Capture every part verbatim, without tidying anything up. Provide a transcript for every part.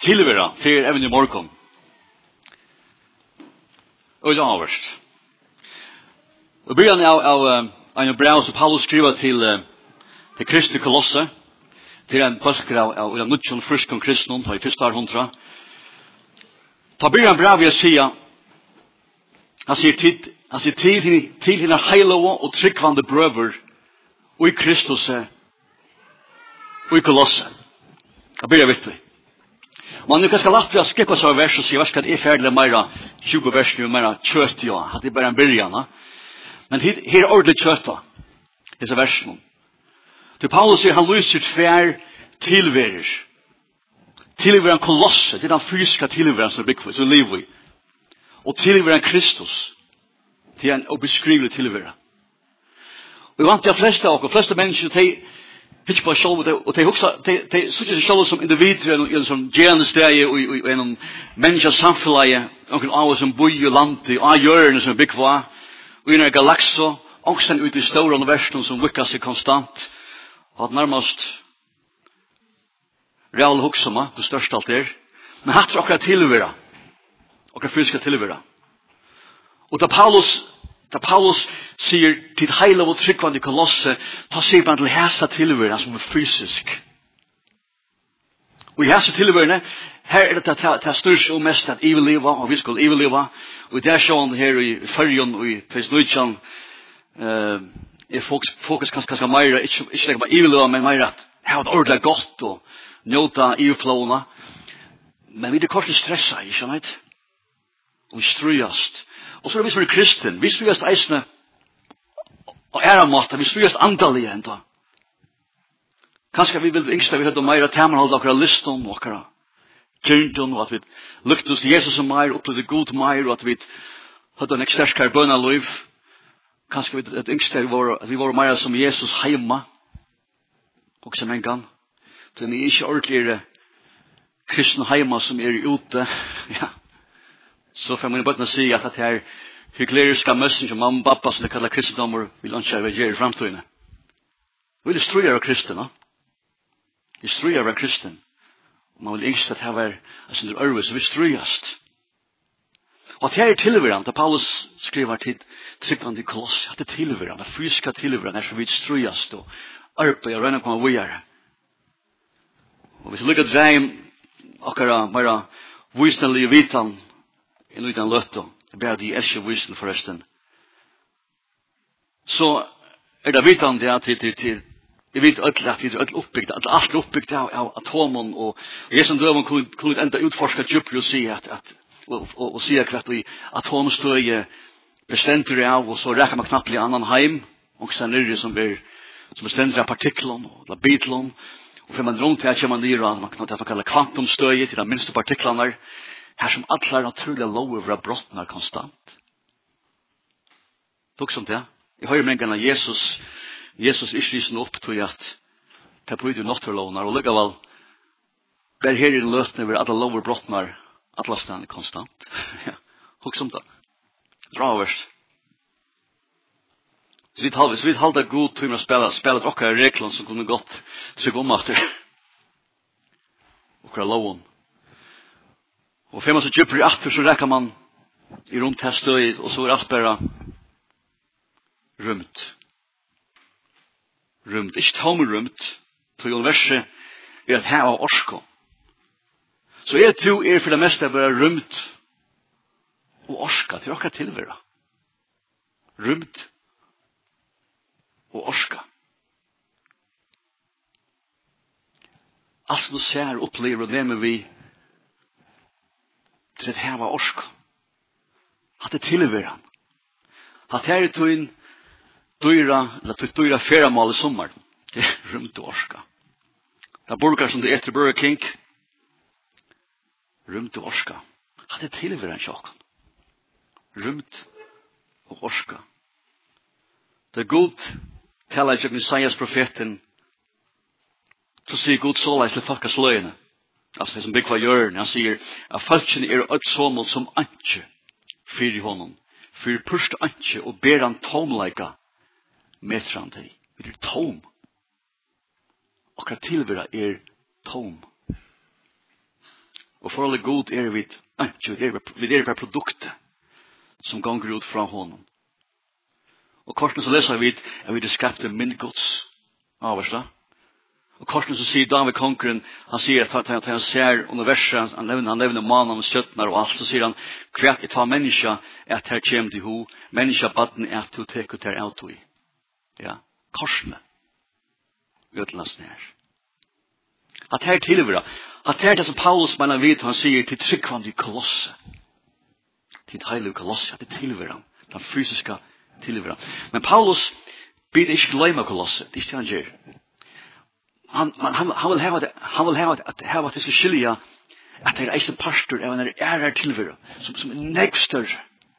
Tilvera, för även i morgon. Och det avvärst. Och början av, av en brev som Paulus skriver till, till Kristi Kolosse, till en påsker av, av, av nutjon frisk om kristnon, i första hundra. Ta början brev jag säga, han säger till, han säger till, till hina heiloa och tryggvande bröver, och i Kristus, och i Kolosse. Jag börjar vitt det. Man nu kanske lagt att skippa så vers och se vad ska det är färdigt mera tjugo vers nu mera kött ja hade bara en början. Men här är ordentligt kött då. Det är versen. Till Paulus säger han lyser tvär tillverer. Tillverer en kolosse, det är den fysiska tillverer som bygger så lever vi. Och tillverer en Kristus. Det är en obeskrivlig tillverer. Och jag vant de flesta och de flesta människor de hitch på själva det och det också det det så just själva som individer och en som genesteg och och en människa samfällige och en alls som bor i landet och gör som big var och i en galaxo och sen ut i stora universum som vickar sig konstant och att närmast real huxama det största allt är men har också tillvera och fysiska tillvera och där Paulus Da Paulus säger till hela vårt tryckvande kolosse, ta sig på till häsa tillvärelsen som är fysisk. Och i häsa tillvärelsen, här är det att det störst och mest att överleva, och vi ska överleva. Och det är så här i färgen och i trettonhundra är fokus ganska mer, inte bara överleva, men mer att ha det ordentligt gott och njuta överflåna. Men vi är kort stressa, inte sant? Och vi ströjast. Och så är vi som är kristen, vi ströjast eisne och ära måtta, vi ströjast andaliga ändå. Kanske vi vill yngsta, vi hade mer att tämmerhålla okra listan och okra kyrnton och att vi lukte oss Jesus som mer, upplevde god mer och att vi hade en exterskare bönaliv. Kanske vi ett yngsta, att vi var mer som Jesus hemma och som en gång. Så vi är inte ordentligt kristna hemma som är ute, ja. Så får man bara säga att det här hykleriska mössen som mamma och pappa som det kallar kristendomar vill önska över ger i framtiden. Vi vill ströja av kristna. Vi ströjar av kristen. Man vill inte att det här var en sån där örve så vi ströjast. Och att det här är tillvärande att Paulus skriver till tryckande i Koloss att det är tillvärande, fysiska tillvärande är så vi ströjast och arbetar och röna kommer vidare. Och hvis vi lyckas dra akkurat mera visnaliga vitan en utan lötto, bara de älskar vissel förresten. Så är det vitande att det till jag vet att det är uppbyggt, att allt är uppbyggt av, av atomen och jag som döven kunde, kunde ända utforska djupare och se att, att och, och, och se att i atomstöje bestämmer av och så räcker man knappt i annan heim och sen är det som är som bestämmer av partiklon och bitlon och för man runt här kommer man ner och man kan ta kalla kvantumstöje till de minsta partiklarna här som alla naturliga lover vara brottnar konstant. Tog som det. Jag har ju mängarna Jesus Jesus är lysen upp till att ta på det naturlånar och lägga väl där här i lösningen över alla lover brottnar alla stannar konstant. Ja. Tog som det. Dravers. Så vi tar så vi håller god tid med att spela spelet och regler som kunde gått så om efter. Och lån. Och för man så djupare i atter så räcker man i runt här stöj och så är allt bara rumt. Rumt. Ikke tomrumt. Til universet er at her av orsko. Så jeg tror er for det meste bare rumt og orska til okra tilværa. Rumt og orska. Alt som du ser og opplever og nemmer vi til at her var orska. At det tilværa. At her er tøyen dyra, eller til dyra feramål i sommar. Det er rumt og orska. Det er burger som det etter Burger King. Rumt og orska. At det tilværa en sjokken. Rumt og orska. Det er god talar jag Isaias profeten så sier Gud såleis til folkas løgene. Altså det som bygg var hjørne. Han sier at folkene er et såmål som antje fyr i honom. Fyr pørste antje og ber han tomleika metran til. Vi er tom. Og hva tilværa er tom. Og for alle god er vi, ikke, vi er bare produktet som ganger ut fra honom. Og kortene så leser vi at vi er skapte myndgods. Avversta. Og kortene så sier David Konkeren, han sier at han, han ser universet, han nevner, han nevner mannen og støttene og alt, så sier han, hva er ta menneska at her kommer til ho, menneska baden er til å teke til auto i. Ja, korsene. Utenlandsen her. At her tilhører, at her det som Paulus mener vidt, han sier til tryggvann i kolosse. Til et heilig kolosse, at det tilhører han, den fysiske tilhører han. Men Paulus blir ikke glemme kolosse, det er ikke han gjør. Han, han, han vil hava det, han vil hava det, at hava det skal skilja at det er eisen pastor av en ærer tilhører, som, som er negg større.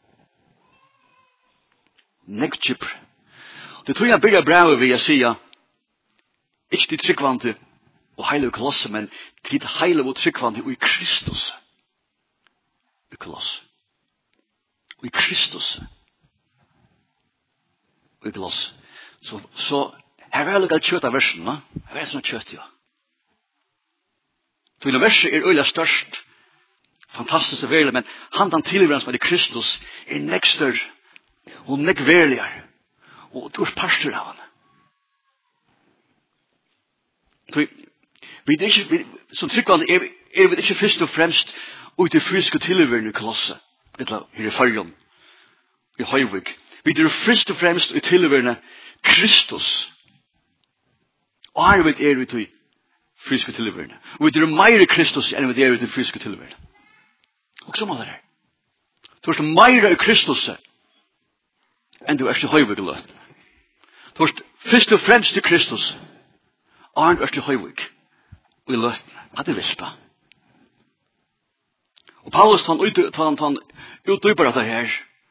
Negg kjipre. Det tror jeg bygger bra ved å si, ikke til tryggvante og heilig kolosse, men til heilig og tryggvante og i Kristus. I kolosse. Og i Kristus. Og i kolosse. Så, så her er det kjøtt av versen, va? Her er det sånn kjøtt, ja. Så i verset er øyla størst, fantastisk og verlig, men han den tilhører som er i Kristus er nekk større og nekk verligere. Og du er pastor av han. Så vi er ikke, vi, som tryggvande er, er vi ikke først og fremst ut i fysiske tilhøveren i Kolosse, eller her i Fargen, i Høyvig. Vi er først og fremst i tilhøveren Kristus. Og her vet er vi til fysiske tilhøveren. Og vi er mer Kristus enn vi er i fysiske tilhøveren. Og så må det her. Du er mer i Kristus enn du er til Høyvig løt. Du er først og fremst i Kristus og han er til Høyvig. Og i løt. Hva det vispa. Og Paulus han utdyper dette her.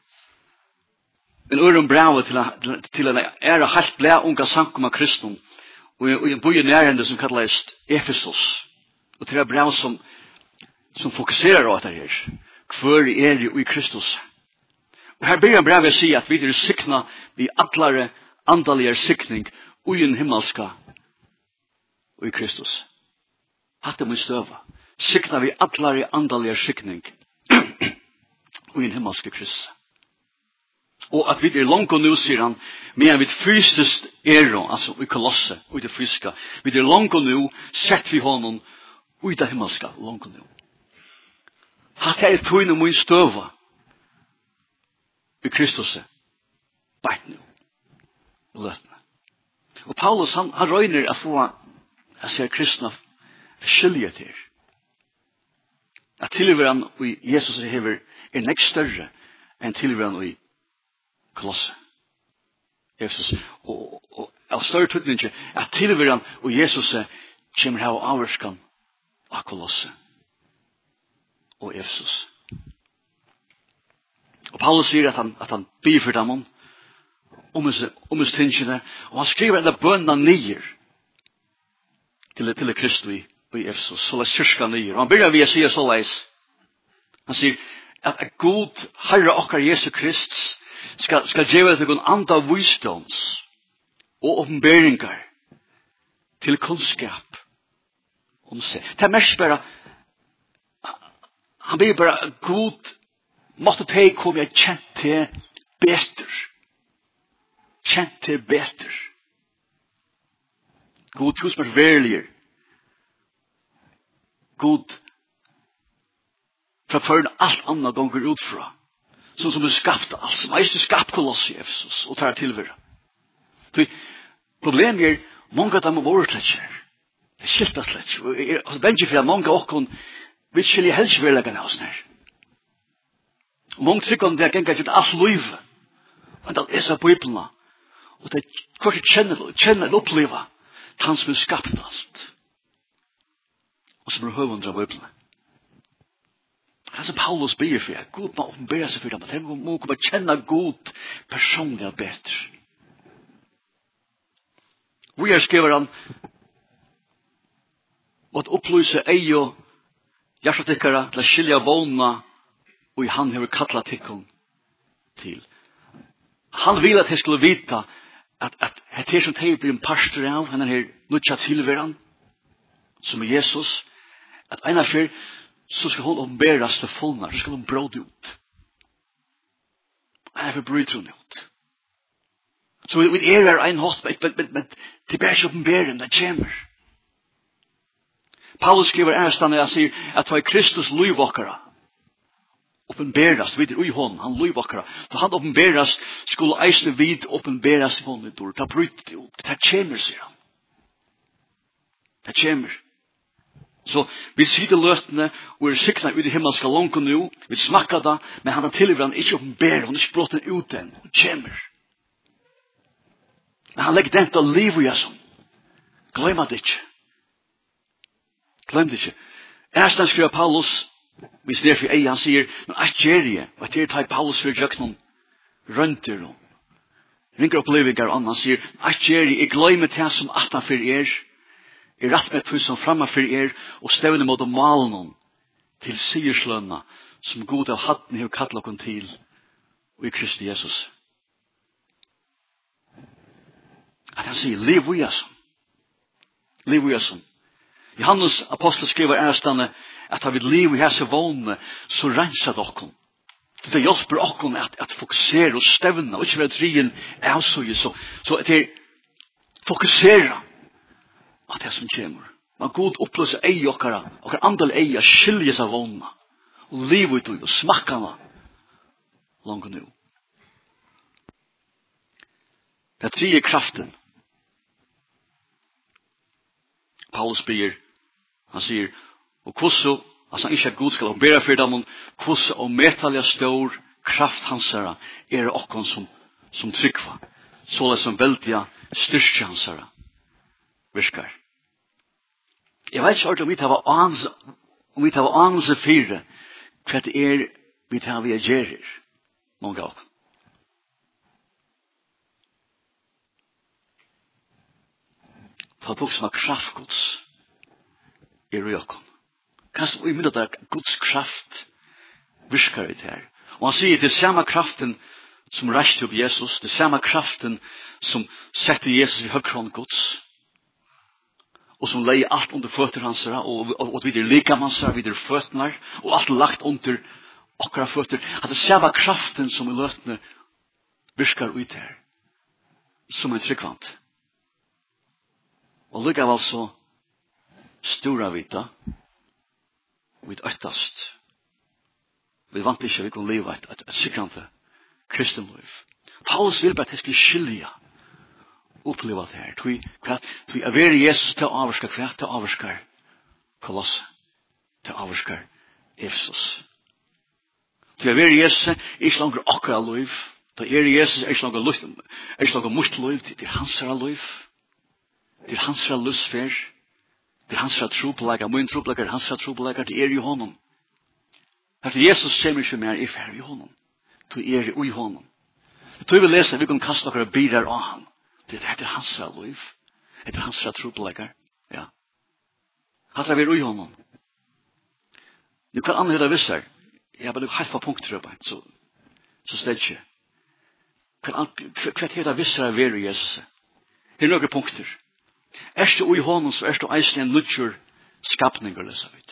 En øren brev til, til en ære helt blæ unga sankum av Kristum. Og en bøye nærhende som kalles Efesos. Og til en brev som, som fokuserer på dette her. Hver er det i Kristus. Og her begynner brevet å si at vi er sikna vi atlare andalige sikning og i en himmelska og i Kristus. Hatt det må støva. Sikna vi atlare andalige sikning og i en himmelska Kristus. Og at vi er langt og nu, sier han, men vi fysisk er, altså i Kolosse, og i det fysiske, vi er langt og nu, sett vi honom, og i det himmelska, langt og nu. Hatt er tøyne må støva, i Kristus, bare nu, og løtene. Og Paulus, han, han røyner at få, jeg ser kristna, skilje til. At tilhøren i Jesus hever er nek større enn tilhøren i Kolosse. Jesus. Og, og av større tydning at tilhøren og Jesus kommer her og avvarskan av Kolosse og Efesus. Og Paulus sier at han, at han byr for dem om om hans tingene, og han skriver enda bønna nyer til, til Kristu i, i Efesus, så la kyrka nyer. Og han begynner vi å si så leis. Han sier at God, Herre okkar Jesu Krist, skal, skal gjøre til en anda visdoms og oppenberingar til kunnskap om seg. Det er mest bare, han blir bare god, måtte ta kom jeg kjent til beter. Kjent til beter. God hos meg verligere. God fra føren alt annet ganger utfra. Sånn som er skapt alt. Som er skapt Kolosse i Efesus og tar tilhører. Problemet er mange av dem er våre slett. Det er skiltet slett. Og den ikke for at mange av oss vil skilje helst verleggen av oss her. Og mange trykker om det er gengar til alt livet. Men det er så bøyblene. Og det er kvart kjenner, kjenner og oppleva han som er skapt alt. Og som er høvundre av bøyblene. Det er som Paulus ber for jeg. God må åpenbære seg for dem. De må komme kjenne god personlig og bedre. Vi er skriver han og at opplyse ei og hjertetikkere til å skilja vågna og han har kattlet tikkene til. Han vil at jeg skulle vite at, at det er som det blir en pastor av, han er her nødja tilværen, som er Jesus, at en av fyr, så skal hon omberas til fullnar, så skal hon bråde ut. Jeg har bryter hun ut. Så vi er her en hatt, men, men, men det blir ikke oppenberen, det kommer. Paulus skriver ærestande, han sier at det var Kristus løyvokkara. Oppenberas, vid ui hon, han løyvokkara. Så han oppenberas, skulle eisne vid oppenberas i hånden, det bryter det ut. Det kommer, sier han. Det kommer. Så vi sitter løtene, og er sikna ut i himmelska langt nu, vi smakka det, men han har tilhøren ikke oppenberer, han er ikke brått ut den, han kommer. Men han legger den til liv i oss. Glem det ikke. Glem det ikke. Ersten skriver Paulus, vi ser for ei, han sier, men jeg gjør det, og det er det Paulus for jøkken rønter og ringer opplevinger, og han sier, jeg gjør det, jeg glemmer det som at han for er, jeg rett med som fremme for er, og stevner mot malen til sigerslønna, som god av hatten har kattlet oss til, og i Kristi Jesus. At han sier, liv i oss. Liv i oss. Johannes apostel skriver ærestande, at har vi liv i hese vågne, så renser dere. Det hjelper dere at, at fokusere og stevne, og ikke være trien avsøye, så, så at det fokusere at det som kommer. Man god oppløser ei okkara, okkar andal ei a skilje seg vågne, og liv ut og smakka henne, langt nu. Det tredje kraften. Paulus ber, han sier, og hvordan, altså han ikke er god skal ombere for dem, men hvordan og metalliga stor kraft hansara er okkon som, som tryggva, således som veldiga styrke hansara virkar. Jeg vet ikke om vi tar anse, om vi tar anse fire, hva det er vi tar vi agerer, mange av oss. For folk som har kraftgods i røkken. Kanskje vi myndet at Guds kraft virkar i det her. Og han sier det er samme kraften som reiste opp Jesus, det er samme kraften som setter Jesus i høyre Guds, og som leier alt under føtter hans, og, og, og videre likamanns, videre føttene, og alt lagt under akkurat føtter. At det er samme kraften som i løtene virkar ut her, som en tryggvant. Og lukk av altså stora vita, vi øttast. Vi vant ikke vi kunne leve et, et, et sikrande kristenliv. Paulus vil bare at jeg skulle skilja oppleva det her. Tui er veri Jesus til å avvarska hver til å avvarska Kolosse, til å avvarska Efesus. Tui er veri Jesus er ikke langer akkurat liv. Tui er Jesus er ikke langer luft, er ikke langer mot liv, det er hans liv. Det er hans lusfer, det er hans trobelegger, min trobelegger, hans trobelegger, det er i honom. At Jesus kommer ikke mer i ferd i honom. Det er i honom. Det vi leser, vi kan kaste dere biler av han. Det er hans liv. Det er hans trobelegger. Ja. At det er i honom. Nu kan andre det visser. Jeg har bare halva punkter oppe, så, så stedet ikke. Hva er det visser av er i Jesus? Det er noen punkter. Er du i honom, så er du eisen en nødgjør skapninger, leser vi.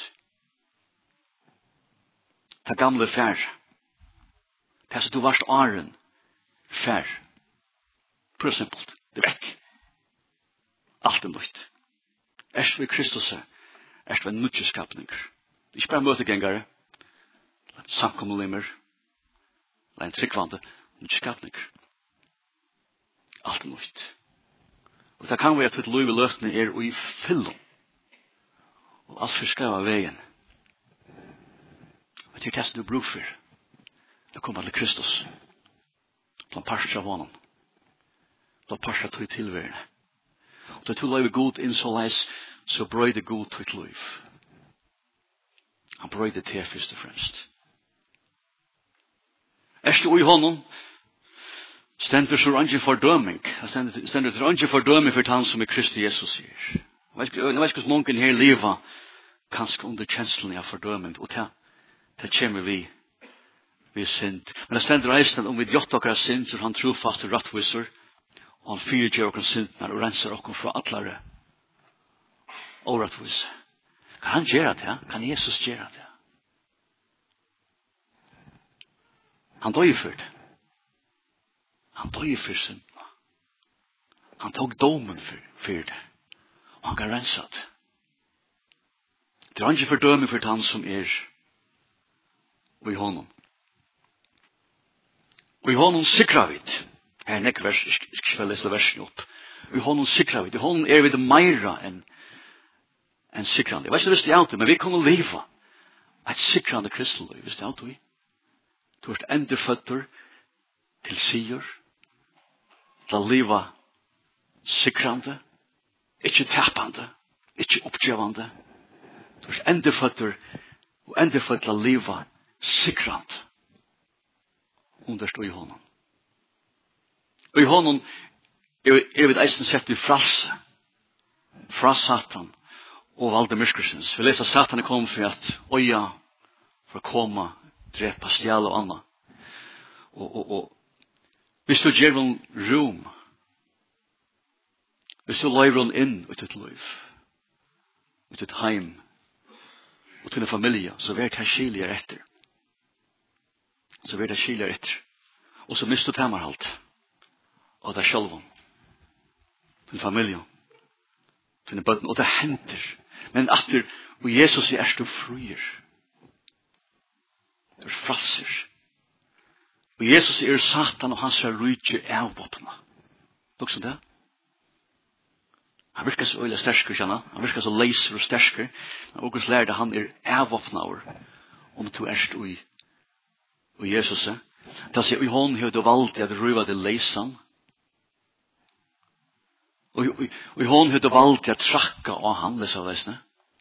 Det gamle fær. Det er så du varst åren fær. Prøv simpelt. Det er vekk. Alt er nødt. Er du i Kristus, er du en nødgjør skapninger. Ikke bare møtegengere, samkommelimmer, eller en tryggvande nødgjør skapninger. Alt er nødt. Og det kan være at liv i løtene er i fyllen. Og alt forskrevet av veien. Og det er det som du bruk for. Det kommer til Kristus. Blant parster av honom. Blant parster til tilværende. Og det er til liv god inn så leis, så brøy det god til liv. Han brøy det til først og fremst. Er du i honom, stendur så range fordøming. Stendur så range fordøming for han som er Kristi Jesus sier. Jeg vet ikke hvordan mange her livet kanskje under kjenslen av fordøming. Og det, det kommer vi vi synd. Men det stendur eisen om vi gjort okkar synd, så han trofast og rattviser, og han fyrer okkar syndnar og renser okkar fra atlare og rattviser. Kan han gjøre det? Kan Jesus gjøre det? Han døg for det. Han døg for synden. Han tog domen for, for det. Og han kan rensa det. Det er ikke fordømme for han som er og i honom. Og i honom sikra vi det. Her er nekker vers, jeg skal ikke lese versen opp. Og i honom sikra vi det. I honom er vi det meira enn en sikrande. Jeg vet ikke hvis det er alltid, men vi kan leva et sikrande kristeløy, hvis det er alltid. Du er endeføtter til sier, til å leva sikrande, ikke tappande, ikke oppgjavande. Du er endeføtter og endeføtter til å leva sikrande. Understå i honom. Og i honom er vi eisen sett i fralse, fra Satan, og valde myskelsens. Vi leser Satan er kommet for at oja, for å komme, drepa, stjæle og anna. Og, og, og hvis du gjør en rom, hvis du lever hon inn i ditt liv, i ditt heim, og til en familie, så vil det skiljer etter. Så vil det skiljer etter. Og så mister du temmerhalt. Og det er sjølven. Til familien. Til en bøtten. Og det henter. Men etter, og Jesus er du fruer. Du er frasser. Og Jesus er Satan, og hans er rydtje avvåpna. Det er også det. Han virker så øyla stersker, kjenna. Han virker så leiser og stersker. Men også lærte han er avvåpnaver. Om du erst ui. Og Jesus er. Det sier, og hon har du valgt at røyva det leisan. Og hon har du valgt at trakka av han, lesa leisne.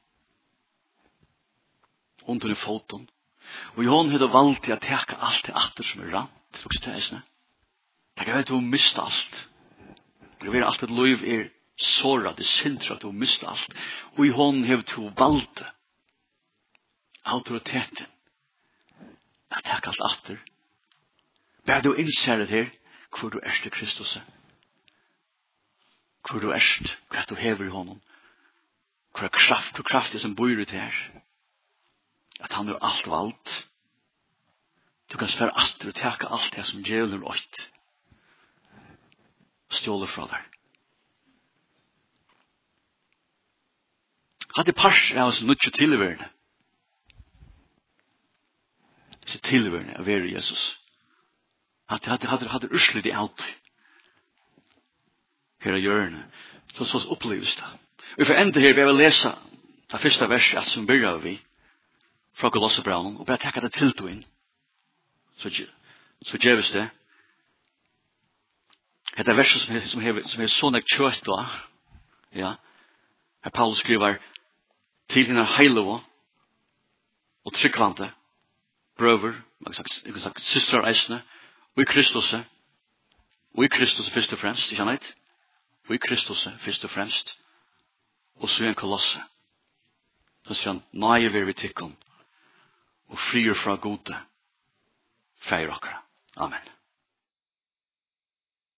Under i foton. Og hon har du valgt at teka alt til atter som er rant. Det er også det, leisne. Det kan være at du har mist alt. Det kan være alt et liv er såra, det syndra, du har mist alt. Og i hon har du valgt autoriteten at teka alt atter. Bare du innser det her, hvor du erst i Kristus. Hvor du erst, hva du hever i honom. Hvor er kraft, hvor kraft er som bor ut her. At han har alt valgt. Du kan svære atter og teka alt det som djevelen ått. Stjåle fra deg. Hadde pars er oss nødvendig tilværende. Så tilværende av være Jesus. Hadde, hadde, hadde, hadde urslet i alt. Her er hjørne. Så så oppleves det. Vi får enda her, vi vil lese det første verset som begynner vi fra Kolossebraunen, og bare takke det til inn. Så, så gjøres det. Det er verset som er, som er, som er sånn jeg kjøtt da. Ja. Her Paulus skriver til henne heilova og tryggvante brøver, jeg kan sagt systrar eisne, og i Kristus, og i Kristus først og fremst, ikke annet? Og i Kristus først og fremst, og så er en kolosse. Så sier han, nøye vil vi tikkene, og frier fra gode feir okkara. Amen.